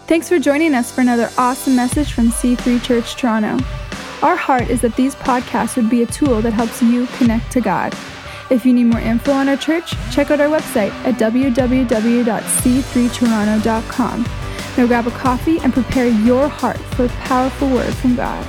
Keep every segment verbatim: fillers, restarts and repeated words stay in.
Thanks for joining us for another awesome message from C three Church Toronto. Our heart is that these podcasts would be a tool that helps you connect to God. If you need more info on our church, check out our website at w w w dot c three toronto dot com. Now grab a coffee and prepare your heart for a powerful word from God.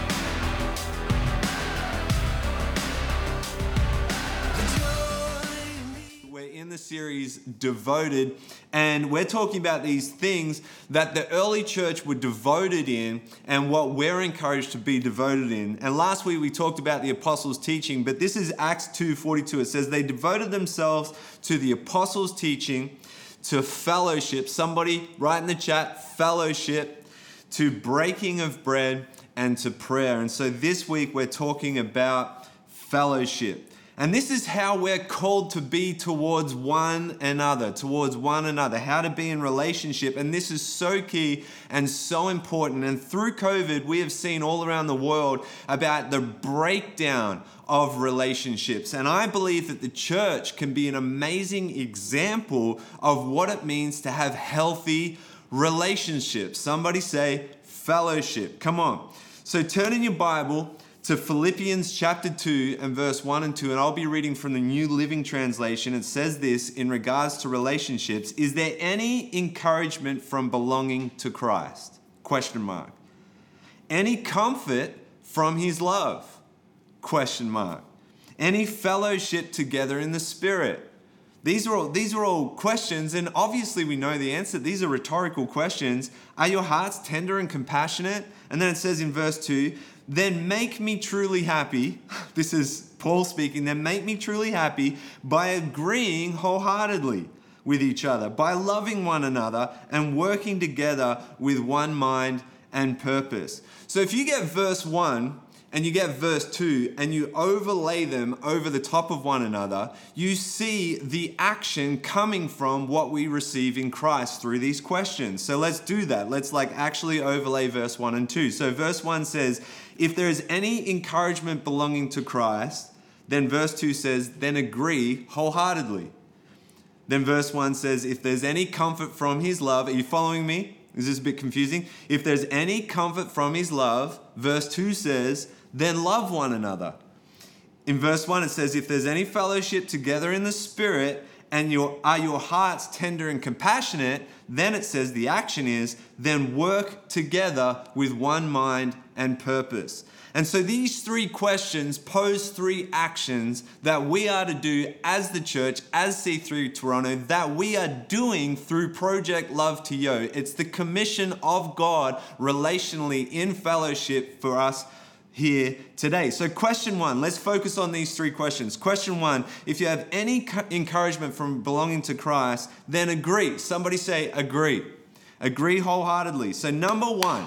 We're in the series Devoted, and we're talking about these things that the early church were devoted in and what we're encouraged to be devoted in. And last week we talked about the apostles' teaching, but this is Acts two forty-two. It says they devoted themselves to the apostles' teaching, to fellowship. Somebody write in the chat, fellowship, to breaking of bread, and to prayer. And so this week we're talking about fellowship. And this is how we're called to be towards one another, towards one another, how to be in relationship. And this is so key and so important. And through COVID, we have seen all around the world about the breakdown of relationships. And I believe that the church can be an amazing example of what it means to have healthy relationships. Somebody say fellowship. Come on. So turn in your Bible to Philippians chapter two and verse one and two, and I'll be reading from the New Living Translation. It says this in regards to relationships: is there any encouragement from belonging to Christ? Question mark. Any comfort from his love? Question mark. Any fellowship together in the Spirit? These are all, these are all questions, and obviously we know the answer. These are rhetorical questions. Are your hearts tender and compassionate? And then it says in verse two, then make me truly happy. This is Paul speaking. Then make me truly happy by agreeing wholeheartedly with each other, by loving one another and working together with one mind and purpose. So if you get verse one and you get verse two and you overlay them over the top of one another, you see the action coming from what we receive in Christ through these questions. So let's do that. Let's like actually overlay verse one and two. So verse one says, if there is any encouragement belonging to Christ, then verse two says, then agree wholeheartedly. Then verse one says, if there's any comfort from his love, are you following me? Is this a bit confusing? If there's any comfort from his love, verse two says, then love one another. In verse one, it says, if there's any fellowship together in the Spirit, and your, are your hearts tender and compassionate, then it says the action is, then work together with one mind and purpose. And so these three questions pose three actions that we are to do as the church, as C three Toronto, that we are doing through Project Love to Yo. It's the commission of God relationally in fellowship for us here today. So question one, let's focus on these three questions. Question one, if you have any encouragement from belonging to Christ, then agree. Somebody say agree. Agree wholeheartedly. So number one,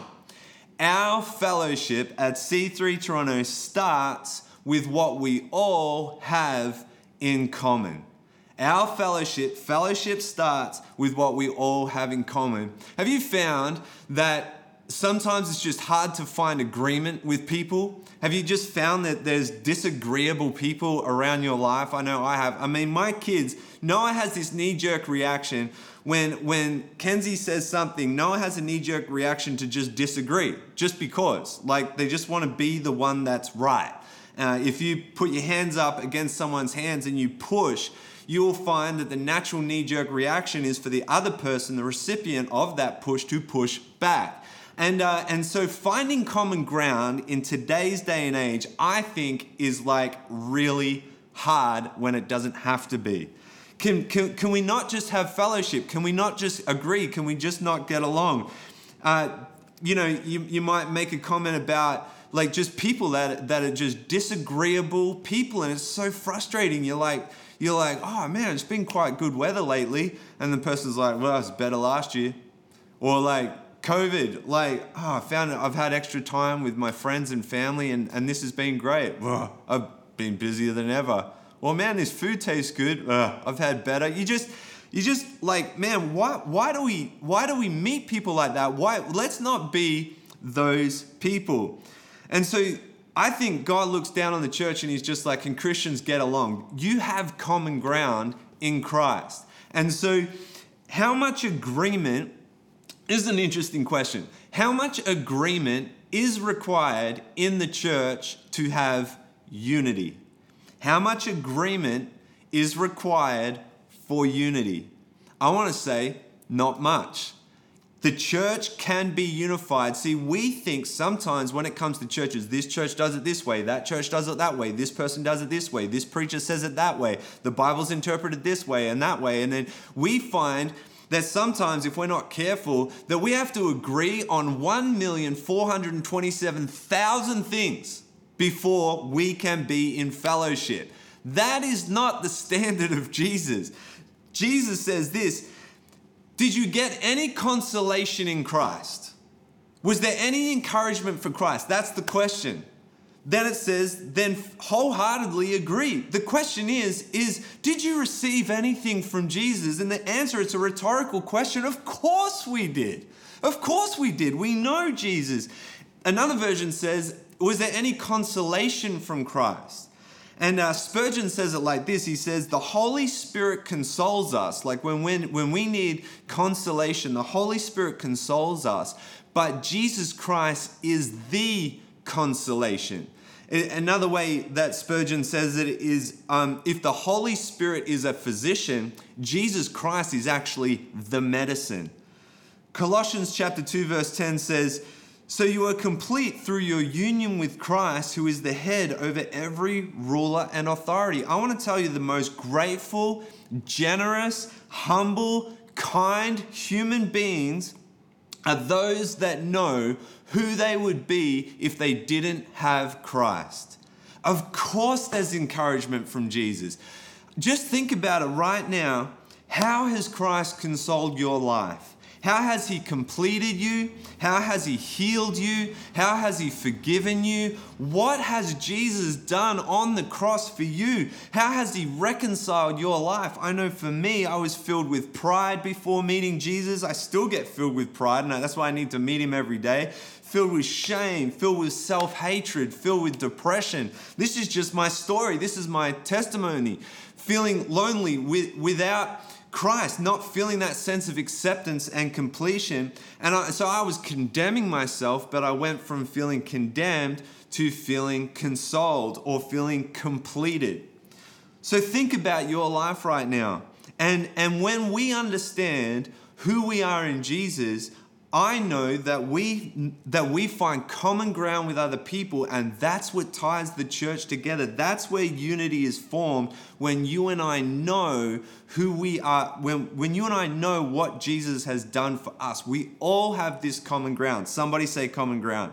our fellowship at C three Toronto starts with what we all have in common. Our fellowship, fellowship starts with what we all have in common. Have you found that sometimes it's just hard to find agreement with people? Have you just found that there's disagreeable people around your life? I know I have. I mean, my kids, Noah has this knee-jerk reaction when when Kenzie says something. Noah has a knee-jerk reaction to just disagree, just because. Like, they just want to be the one that's right. Uh, if you put your hands up against someone's hands and you push, you will find that the natural knee-jerk reaction is for the other person, the recipient of that push, to push back. And uh, and so finding common ground in today's day and age, I think, is like really hard when it doesn't have to be. Can, can, can we not just have fellowship? Can we not just agree? Can we just not get along? Uh, you know, you, you might make a comment about like just people that, that are just disagreeable people, and it's so frustrating. You're like, you're like, oh man, it's been quite good weather lately. And the person's like, well, it's better last year. Or like, COVID, like, oh, I found it, I've had extra time with my friends and family, and, and this has been great. Ugh, I've been busier than ever. Well, man, this food tastes good. Ugh, I've had better. You just, you just like, man, why, why do we, why do we meet people like that? Why? Let's not be those people. And so I think God looks down on the church and he's just like, can Christians get along? You have common ground in Christ. And so how much agreement This is an interesting question. How much agreement is required in the church to have unity? How much agreement is required for unity? I want to say not much. The church can be unified. See, we think sometimes when it comes to churches, this church does it this way, that church does it that way, this person does it this way, this preacher says it that way, the Bible's interpreted this way and that way. And then we find that sometimes, if we're not careful, that we have to agree on one million four hundred twenty-seven thousand things before we can be in fellowship. That is not the standard of Jesus. Jesus says this, did you get any consolation in Christ? Was there any encouragement for Christ? That's the question. Then it says, then wholeheartedly agree. The question is, is did you receive anything from Jesus? And the answer, it's a rhetorical question. Of course we did. Of course we did. We know Jesus. Another version says, was there any consolation from Christ? And uh, Spurgeon says it like this. He says, the Holy Spirit consoles us. Like when, when, when we need consolation, the Holy Spirit consoles us. But Jesus Christ is the consolation. Another way that Spurgeon says it is, um, if the Holy Spirit is a physician, Jesus Christ is actually the medicine. Colossians chapter two verse ten says, so you are complete through your union with Christ, who is the head over every ruler and authority. I want to tell you, the most grateful, generous, humble, kind human beings are those that know who they would be if they didn't have Christ. Of course there's encouragement from Jesus. Just think about it right now. How has Christ consoled your life? How has he completed you? How has he healed you? How has he forgiven you? What has Jesus done on the cross for you? How has he reconciled your life? I know for me, I was filled with pride before meeting Jesus. I still get filled with pride, and that's why I need to meet him every day. Filled with shame, filled with self-hatred, filled with depression. This is just my story. This is my testimony. Feeling lonely with, without Christ, not feeling that sense of acceptance and completion. And I, so I was condemning myself, but I went from feeling condemned to feeling consoled or feeling completed. So think about your life right now. And, and when we understand who we are in Jesus, I know that we that we find common ground with other people, and that's what ties the church together. That's where unity is formed, when you and I know who we are, when, when you and I know what Jesus has done for us. We all have this common ground. Somebody say common ground.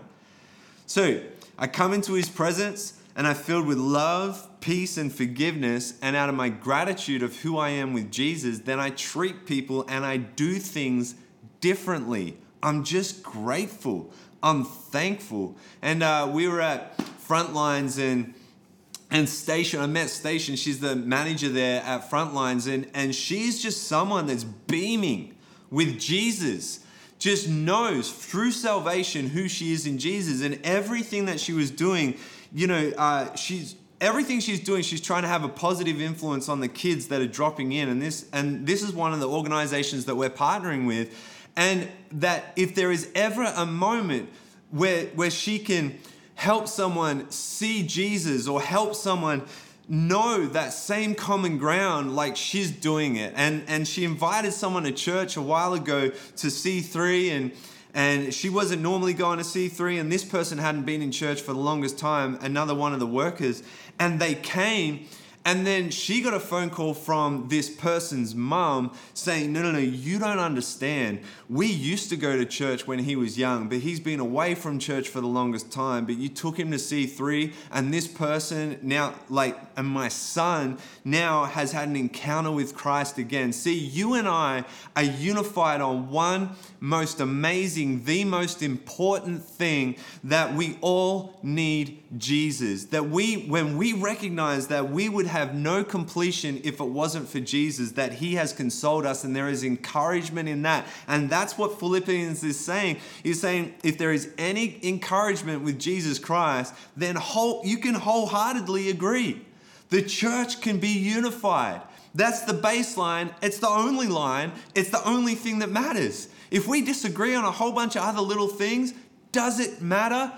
So I come into his presence and I'm filled with love, peace, and forgiveness, and out of my gratitude of who I am with Jesus, then I treat people and I do things differently. I'm just grateful. I'm thankful. And uh, we were at Frontlines and and Station. I met Station. She's the manager there at Frontlines, and and she's just someone that's beaming with Jesus. Just knows through salvation who she is in Jesus, and everything that she was doing. You know, uh, she's. Everything she's doing, she's trying to have a positive influence on the kids that are dropping in. And this and this is one of the organizations that we're partnering with. And that if there is ever a moment where, where she can help someone see Jesus or help someone know that same common ground, like she's doing it. And, and she invited someone to church a while ago to C three, and And she wasn't normally going to C three, and this person hadn't been in church for the longest time, another one of the workers. And they came, and then she got a phone call from this person's mum saying, no, no, no, you don't understand. We used to go to church when he was young, but he's been away from church for the longest time. But you took him to C three, and this person now, like, and my son now has had an encounter with Christ again. See, you and I are unified on one most amazing, the most important thing, that we all need Jesus. That we, when we recognize that we would have no completion if it wasn't for Jesus, that he has consoled us, and there is encouragement in that. And that's what Philippians is saying. He's saying if there is any encouragement with Jesus Christ, then whole, you can wholeheartedly agree. The church can be unified. That's the baseline. It's the only line. It's the only thing that matters. If we disagree on a whole bunch of other little things, does it matter?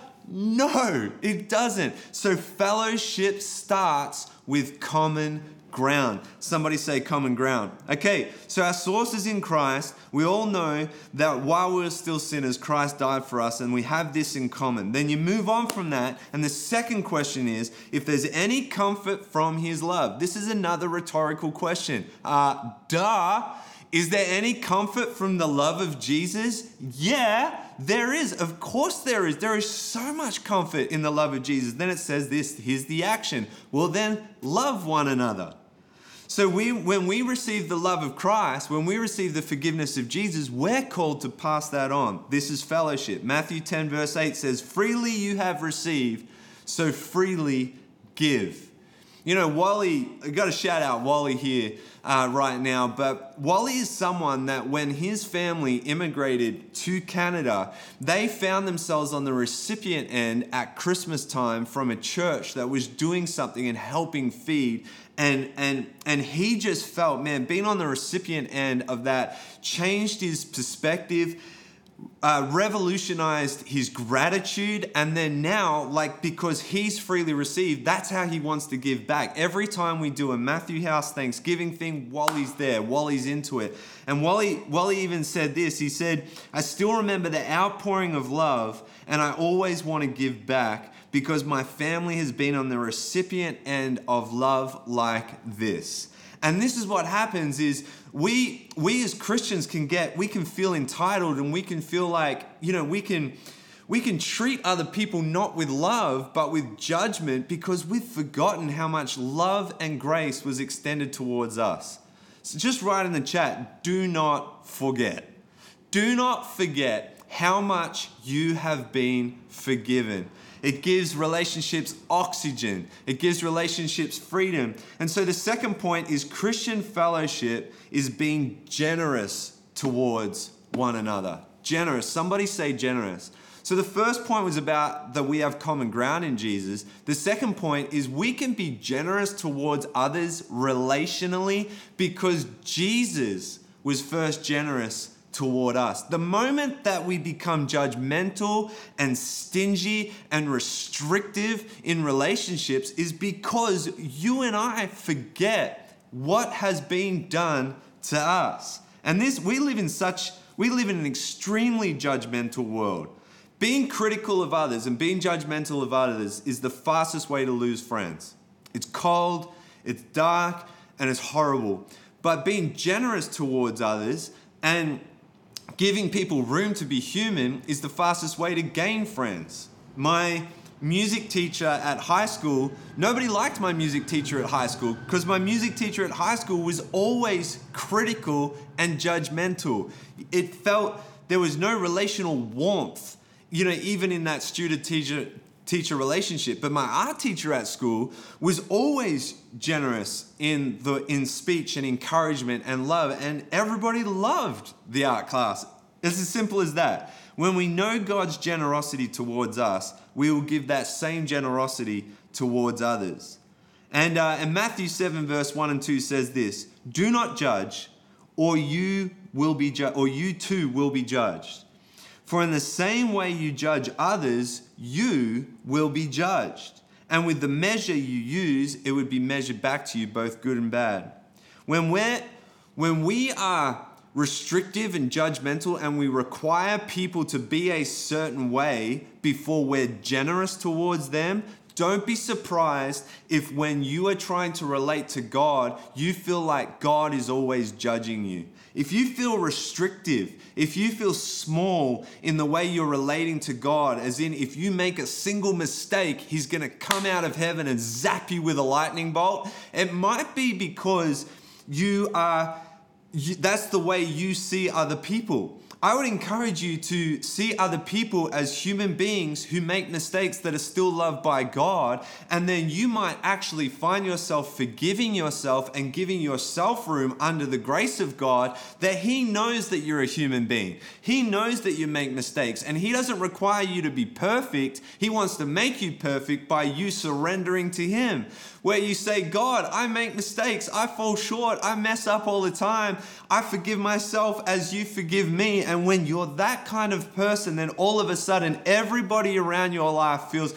No, it doesn't. So fellowship starts with common ground. Somebody say common ground. Okay, so our source is in Christ. We all know that while we were still sinners, Christ died for us, and we have this in common. Then you move on from that, and the second question is, if there's any comfort from his love. This is another rhetorical question. Uh, duh. Is there any comfort from the love of Jesus? Yeah, there is. Of course there is. There is so much comfort in the love of Jesus. Then it says this, here's the action. Well, then love one another. So we, when we receive the love of Christ, when we receive the forgiveness of Jesus, we're called to pass that on. This is fellowship. Matthew ten verse eight says, freely you have received, so freely give. You know, Wally, I've got to shout out Wally here uh, right now, but Wally is someone that when his family immigrated to Canada, they found themselves on the recipient end at Christmas time from a church that was doing something and helping feed. And, and, and he just felt, man, being on the recipient end of that changed his perspective, Uh, revolutionized his gratitude, and then now, like, because he's freely received, that's how he wants to give back. Every time we do a Matthew House Thanksgiving thing, Wally's there, Wally's into it. And Wally, Wally even said this, he said, I still remember the outpouring of love, and I always want to give back because my family has been on the recipient end of love like this. And this is what happens is we we as Christians can get, we can feel entitled, and we can feel like, you know, we can we can treat other people not with love, but with judgment, because we've forgotten how much love and grace was extended towards us. So just write in the chat, do not forget. Do not forget how much you have been forgiven. It gives relationships oxygen. It gives relationships freedom. And so the second point is Christian fellowship is being generous towards one another. Generous. Somebody say generous. So the first point was about that we have common ground in Jesus. The second point is we can be generous towards others relationally because Jesus was first generous toward us. The moment that we become judgmental and stingy and restrictive in relationships is because you and I forget what has been done to us. And this, we live in such, we live in an extremely judgmental world. Being critical of others and being judgmental of others is the fastest way to lose friends. It's cold, it's dark, and it's horrible. But being generous towards others and giving people room to be human is the fastest way to gain friends. My music teacher at high school, nobody liked my music teacher at high school because my music teacher at high school was always critical and judgmental. It felt there was no relational warmth, you know, even in that student-teacher teacher relationship. But my art teacher at school was always generous in the in speech and encouragement and love, and everybody loved the art class. It's as simple as that. When we know God's generosity towards us, we will give that same generosity towards others. And uh, and Matthew seven verse one and two says this: "Do not judge, or you will be ju- or you too will be judged. For in the same way you judge others, you will be judged. And with the measure you use, it would be measured back to you, both good and bad." When we're, when we are restrictive and judgmental and we require people to be a certain way before we're generous towards them, don't be surprised if when you are trying to relate to God, you feel like God is always judging you. If you feel restrictive, if you feel small in the way you're relating to God, as in if you make a single mistake, he's going to come out of heaven and zap you with a lightning bolt, it might be because you are, you, that's the way you see other people. I would encourage you to see other people as human beings who make mistakes that are still loved by God, and then you might actually find yourself forgiving yourself and giving yourself room under the grace of God, that he knows that you're a human being. He knows that you make mistakes, and he doesn't require you to be perfect. He wants to make you perfect by you surrendering to him, where you say, "God, I make mistakes. I fall short. I mess up all the time. I forgive myself as you forgive me." And when you're that kind of person, then all of a sudden everybody around your life feels,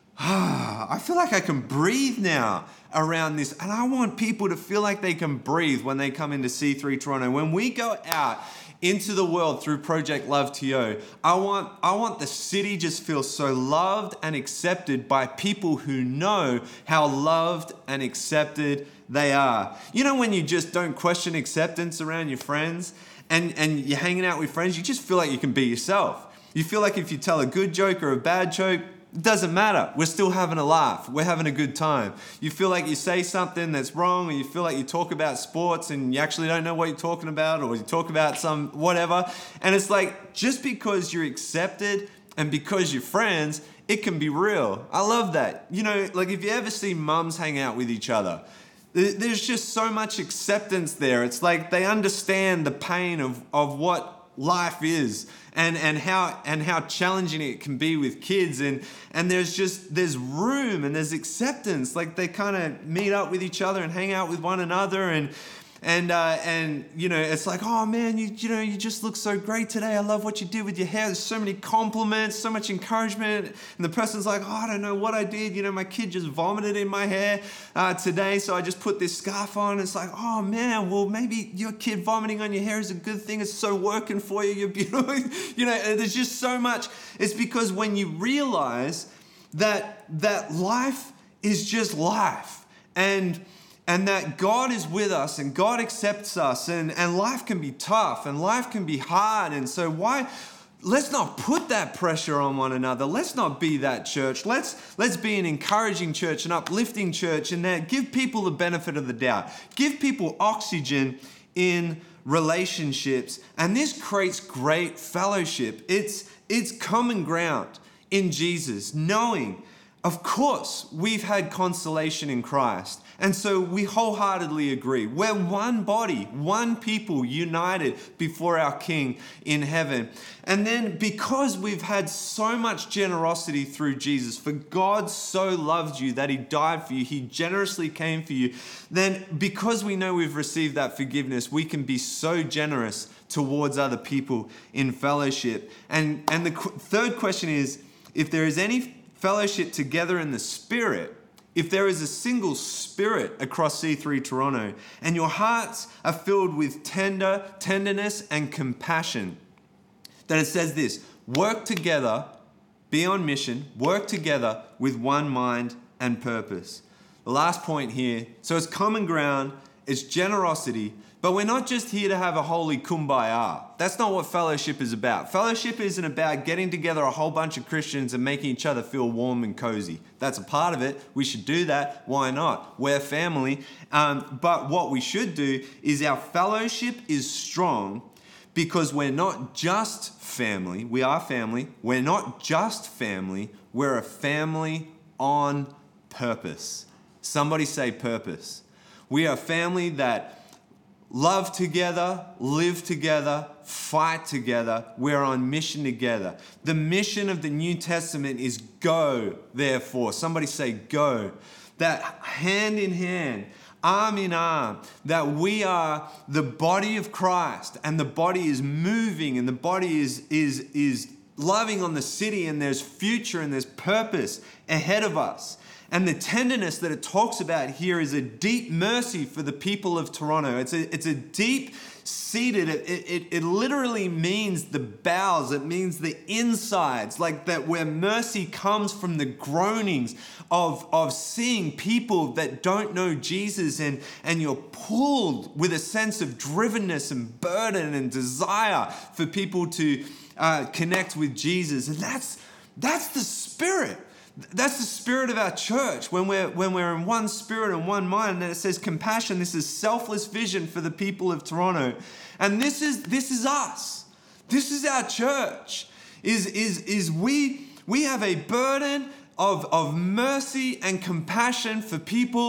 ah, I feel like I can breathe now around this. And I want people to feel like they can breathe when they come into C three Toronto. When we go out into the world through Project Love T O, I want, I want the city just feel so loved and accepted by people who know how loved and accepted they are. You know, when you just don't question acceptance around your friends and, and you're hanging out with friends, you just feel like you can be yourself. You feel like if you tell a good joke or a bad joke, it doesn't matter. We're still having a laugh. We're having a good time. You feel like you say something that's wrong, or you feel like you talk about sports and you actually don't know what you're talking about, or you talk about some whatever. And it's like, just because you're accepted and because you're friends, it can be real. I love that. You know, like if you ever see mums hang out with each other, there's just so much acceptance there. It's like they understand the pain of, of what life is and, and how and how challenging it can be with kids. And, and there's just, there's room and there's acceptance. Like they kind of meet up with each other and hang out with one another. And And, uh, and you know, it's like, oh man, you, you know, you just look so great today. I love what you did with your hair. There's so many compliments, so much encouragement. And the person's like, oh, I don't know what I did. You know, my kid just vomited in my hair uh, today, so I just put this scarf on. It's like, oh man, well, maybe your kid vomiting on your hair is a good thing. It's so working for you. You're beautiful. You know, there's just so much. It's because when you realize that, that life is just life, and And that God is with us and God accepts us, and, and life can be tough and life can be hard. And so why, let's not put that pressure on one another. Let's not be that church. Let's, let's be an encouraging church, an uplifting church, and that give people the benefit of the doubt. Give people oxygen in relationships. And this creates great fellowship. It's, it's common ground in Jesus, knowing, of course, we've had consolation in Christ. And so we wholeheartedly agree. We're one body, one people united before our King in heaven. And then because we've had so much generosity through Jesus, for God so loved you that he died for you, he generously came for you, then because we know we've received that forgiveness, we can be so generous towards other people in fellowship. And, and the qu- third question is, if there is any fellowship together in the Spirit, if there is a single spirit across C three Toronto, and your hearts are filled with tender, tenderness and compassion, then it says this: work together, be on mission, work together with one mind and purpose. The last point here, so it's common ground, it's generosity, but we're not just here to have a holy kumbaya. That's not what fellowship is about. Fellowship isn't about getting together a whole bunch of Christians and making each other feel warm and cozy. That's a part of it. We should do that. Why not? We're family. Um, but what we should do is our fellowship is strong because we're not just family. We are family. We're not just family. We're a family on purpose. Somebody say purpose. We are a family that love together, live together, fight together. We're on mission together. The mission of the New Testament is go, therefore. Somebody say go. That hand in hand, arm in arm, that we are the body of Christ, and the body is moving, and the body is, is, is loving on the city, and there's future and there's purpose ahead of us. And the tenderness that it talks about here is a deep mercy for the people of Toronto. It's a, it's a deep seated, it, it, it literally means the bowels, it means the insides, like that, where mercy comes from the groanings of, of seeing people that don't know Jesus, and, and you're pulled with a sense of drivenness and burden and desire for people to uh, connect with Jesus. And that's, that's the spirit. That's the spirit of our church, when we're when we're in one spirit and one mind. And it says compassion. This is selfless vision for the people of Toronto, and this is this is us. This is our church. Is is is we we have a burden of of mercy and compassion for people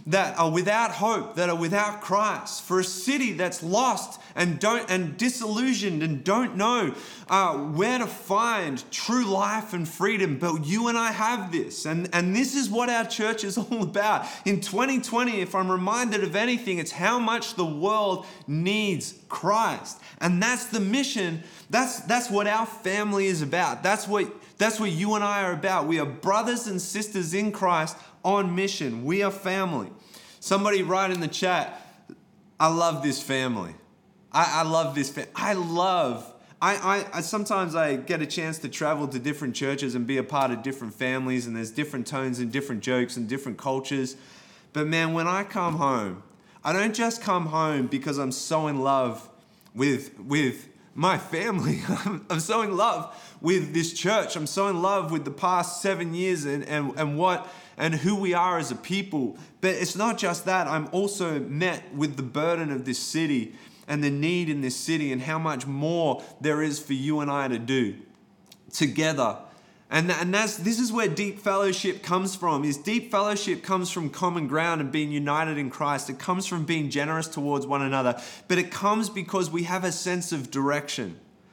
that are without hope, that are without Christ, for a city that's lost and don't and disillusioned and don't know uh, where to find true life and freedom. But you and I have this, and, and this is what our church is all about. In twenty twenty, if I'm reminded of anything, it's how much the world needs Christ. And that's the mission. That's that's what our family is about. That's what that's what you and I are about. We are brothers and sisters in Christ on mission. We are family. Somebody write in the chat, I love this family. I, I love this family. I love, I, I, I sometimes I get a chance to travel to different churches and be a part of different families, and there's different tones and different jokes and different cultures. But man, when I come home, I don't just come home because I'm so in love with, with my family. I'm so in love with this church. I'm so in love with the past seven years and, and, and what and who we are as a people. But it's not just that. I'm also met with the burden of this city and the need in this city and how much more there is for you and I to do together. And, and that's this is where deep fellowship comes from. Is deep fellowship comes from common ground and being united in Christ. It comes from being generous towards one another. But it comes because we have a sense of direction.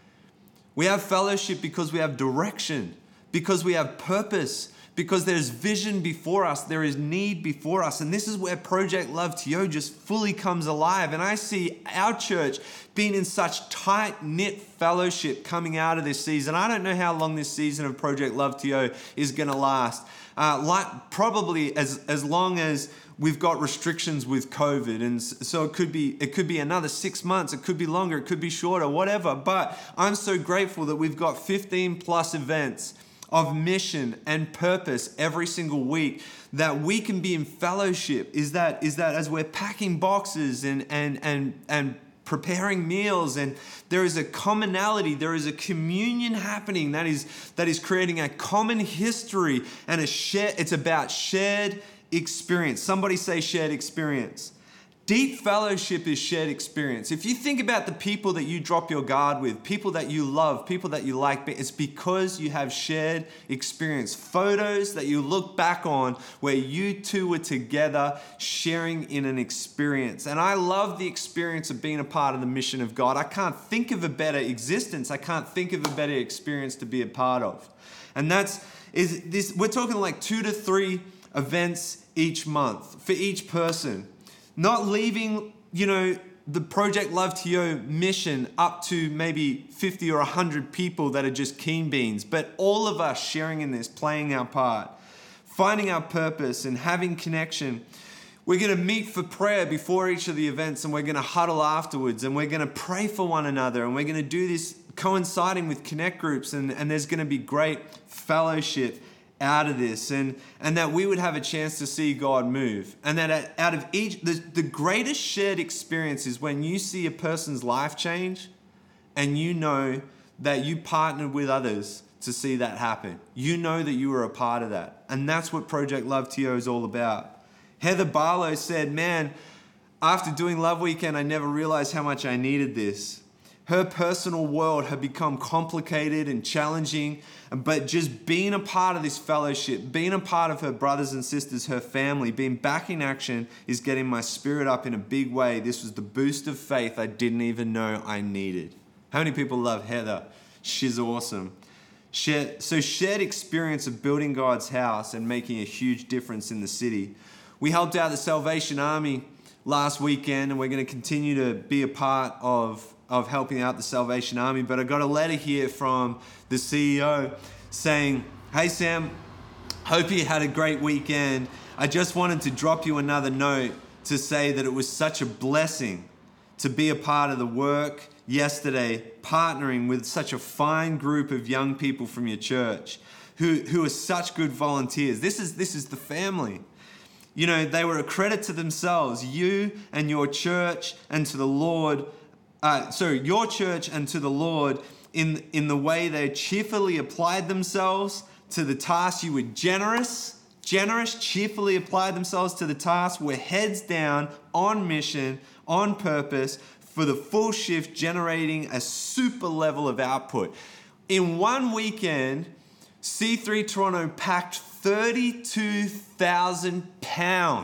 We have fellowship because we have direction, because we have purpose, because there's vision before us, there is need before us. And this is where Project Love T O just fully comes alive. And I see our church being in such tight-knit fellowship coming out of this season. I don't know how long this season of Project Love T O is going to last. Uh, like probably as, as long as we've got restrictions with COVID. And so it could be it could be another six months, it could be longer, it could be shorter, whatever. But I'm so grateful that we've got fifteen plus events of mission and purpose every single week, that we can be in fellowship. Is that is that as we're packing boxes and and and and preparing meals, and there is a commonality, there is a communion happening that is that is creating a common history and a share. It's about shared experience. Somebody say shared experience. Deep fellowship is shared experience. If you think about the people that you drop your guard with, people that you love, people that you like, it's because you have shared experience. Photos that you look back on where you two were together sharing in an experience. And I love the experience of being a part of the mission of God. I can't think of a better existence. I can't think of a better experience to be a part of. And that's, is this, we're talking like two to three events each month for each person. Not leaving, you know, the Project Love T O mission up to maybe fifty or one hundred people that are just keen beans, but all of us sharing in this, playing our part, finding our purpose and having connection. We're going to meet for prayer before each of the events, and we're going to huddle afterwards, and we're going to pray for one another, and we're going to do this coinciding with connect groups, and, and there's going to be great fellowship out of this, and and that we would have a chance to see God move, and that out of each, the, the greatest shared experience is when you see a person's life change and you know that you partnered with others to see that happen. You know that you were a part of that, and that's what Project Love T O is all about. Heather Barlow said, man, after doing Love Weekend, I never realized how much I needed this. Her personal world had become complicated and challenging, but just being a part of this fellowship, being a part of her brothers and sisters, her family, being back in action is getting my spirit up in a big way. This was the boost of faith I didn't even know I needed. How many people love Heather? She's awesome. Shared, so shared experience of building God's house and making a huge difference in the city. We helped out the Salvation Army last weekend, and we're going to continue to be a part of of helping out the Salvation Army. But I got a letter here from the C E O saying, hey Sam, hope you had a great weekend. I just wanted to drop you another note to say that it was such a blessing to be a part of the work yesterday, partnering with such a fine group of young people from your church who, who are such good volunteers. This is, this is the family. You know, they were a credit to themselves, you and your church, and to the Lord. Uh, so your church and to the Lord in, in the way they cheerfully applied themselves to the task. You were generous, generous, cheerfully applied themselves to the task. We're heads down, on mission, on purpose, for the full shift, generating a super level of output. In one weekend, C three Toronto packed thirty-two thousand pounds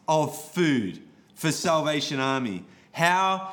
of food for Salvation Army. How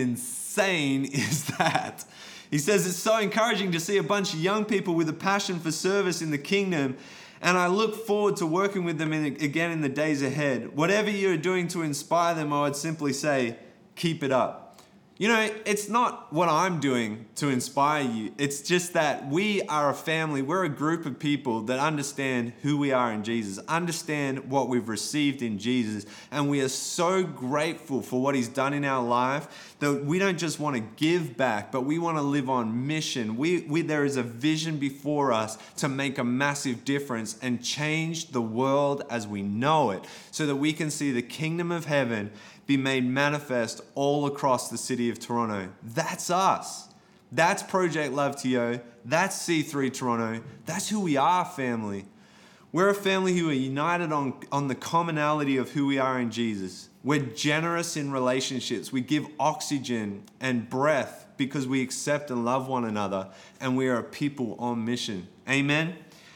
insane is that? He says it's so encouraging to see a bunch of young people with a passion for service in the kingdom, and I look forward to working with them in, again in the days ahead. Whatever you're doing to inspire them, I would simply say, keep it up. You know, it's not what I'm doing to inspire you. It's just that we are a family. We're a group of people that understand who we are in Jesus, understand what we've received in Jesus, and we are so grateful for what he's done in our life that we don't just want to give back, but we want to live on mission. We, we there is a vision before us to make a massive difference and change the world as we know it, so that we can see the kingdom of heaven be made manifest all across the city of Toronto. That's us. That's Project Love T O. That's C three Toronto. That's who we are, family. We're a family who are united on, on the commonality of who we are in Jesus. We're generous in relationships. We give oxygen and breath because we accept and love one another, and we are a people on mission. Amen?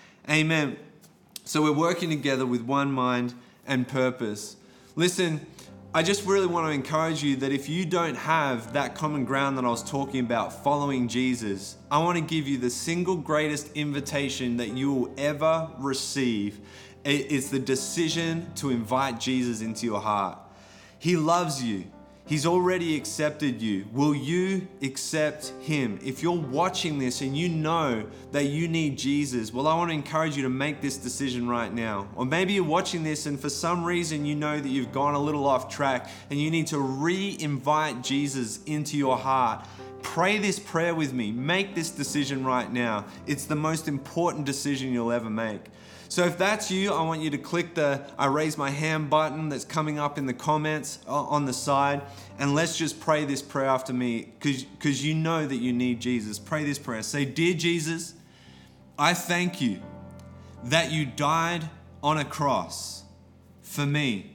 Amen. So we're working together with one mind and purpose. Listen, I just really want to encourage you that if you don't have that common ground that I was talking about, following Jesus, I want to give you the single greatest invitation that you will ever receive. It's the decision to invite Jesus into your heart. He loves you. He's already accepted you. Will you accept him? If you're watching this and you know that you need Jesus, well, I want to encourage you to make this decision right now. Or maybe you're watching this and for some reason you know that you've gone a little off track and you need to re-invite Jesus into your heart. Pray this prayer with me. Make this decision right now. It's the most important decision you'll ever make. So if that's you, I want you to click the I raise my hand button that's coming up in the comments on the side, and let's just pray this prayer after me, because you know that you need Jesus. Pray this prayer. Say, "Dear Jesus, I thank you that you died on a cross for me.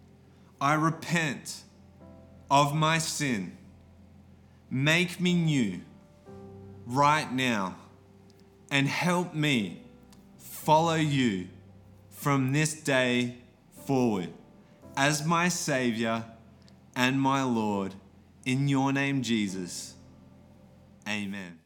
I repent of my sin. Make me new right now and help me follow you from this day forward as my Savior and my Lord. In your name, Jesus. Amen."